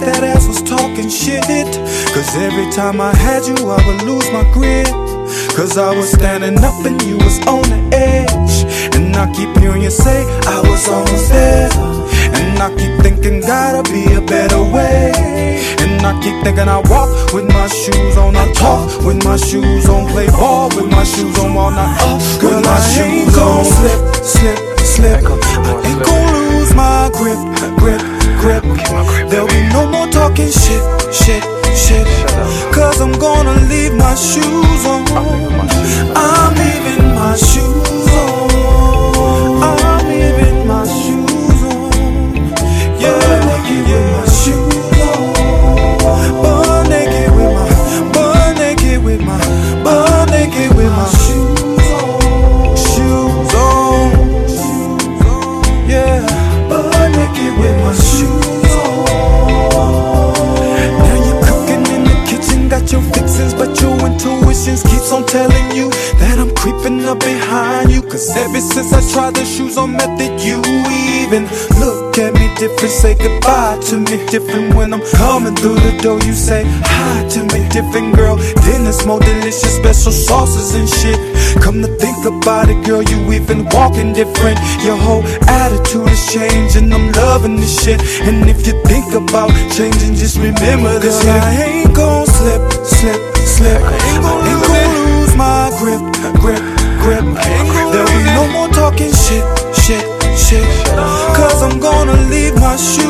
that ass was talking shit. Cause every time I had you, I would lose my grip. Cause I was standing up and you was on the edge. And I keep hearing you say I was almost there. And I keep thinking gotta be a better way. And I keep thinking I walk with my shoes on, I talk with my shoes on, play ball with my shoes on all night. Girl, I ain't gon' slip. I ain't gon' lose my grip. There'll be no more talking shit. Cause I'm gonna leave my shoes on. I'm leaving my shoes on. I'm leaving my shoes on. Yeah, naked with my shoes on. Butt naked with my shoes on. Shoes on. Yeah, butt naked with my shoes on. Now you're cooking in the kitchen, got your fixings, but your intuitions keeps on telling you that I'm creeping up behind you. Cause ever since I tried the shoes on method, you even look at me different, say goodbye to me different. When I'm coming through the door, you say hi to me different, girl. Dinner's more delicious, special sauces and shit. Come to think about it, girl, you even walking different. Your whole attitude is changing, I'm loving this shit. And if you think about changing, just remember this. Girl, I ain't gon' slip. I ain't gon' lose my grip. There'll be no more talking shit. Cause I'm gonna leave my shoes